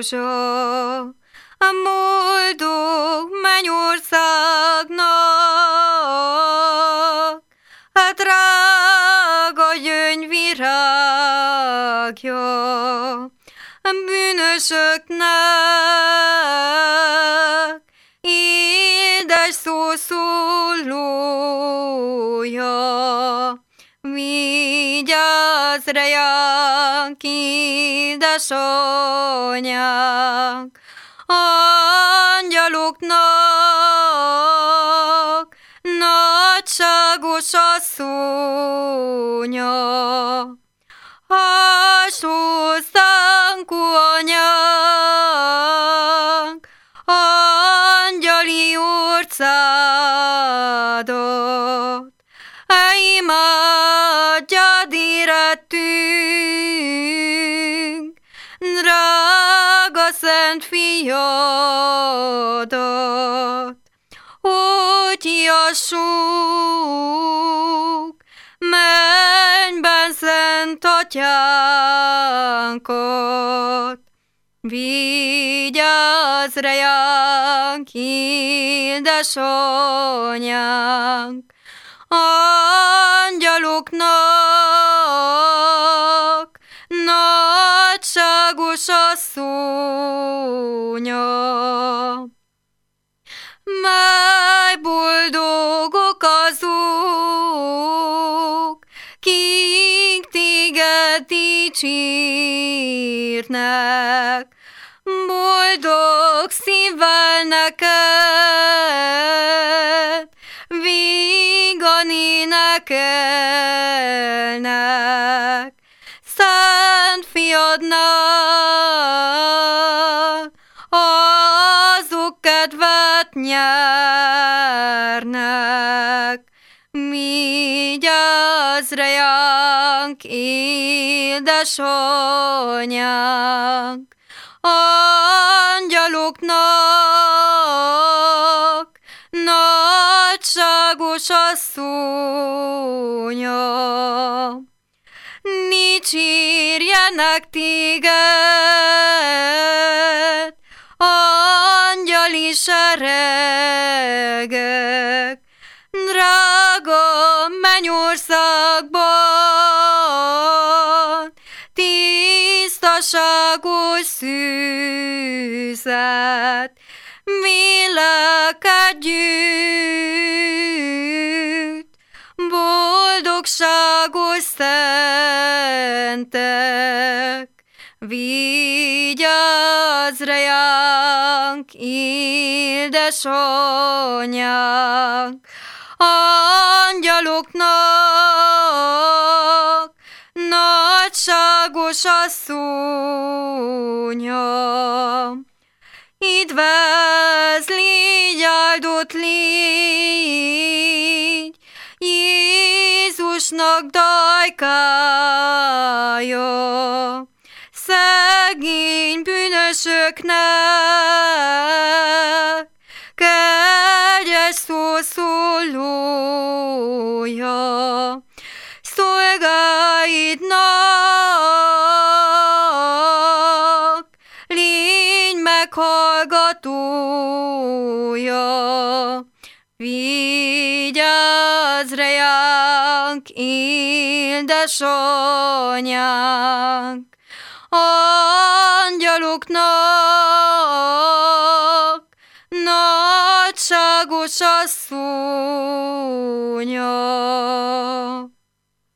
rózsa, a boldog mennyországnak, a drága gyöngyvirágja, a bűnösöknek édes szószólója. Vigyázz ránk, édesanyánk, angyaloknak nagyságos asszonya. Hadd hozzánk, ó anyánk, angyali orcádat, imádjad érettünk, drága szent fiadat, hogy hiassuk mennyben szent atyánkat. Vigyázz ránk, édesanyánk, angyaloknak nagyságos asszonya. Mely boldogok azok, kik téged dicsérnek, boldog szívvel neked vígan énekelnek, szent fiadnál azok kedvet nyernek. Vigyázz ránk, édesanyánk, angyaloknak nagyságos asszonya. Dicsérjenek téged angyali seregek, drága mennyországban, tisztaságos szűzet, vélek együtt, boldogságos szentek. Vigyázz ránk, édesanyánk, angyaloknak nagyságos asszonya. Idvez légy, áldott légy, Jézusnak dajkája, szegény bűnösöknek kegyes szószólója. Szolgáidnak légy meghallgatója. Vigyázz ránk, édesanyánk, angyaloknak nagyságos asszonya.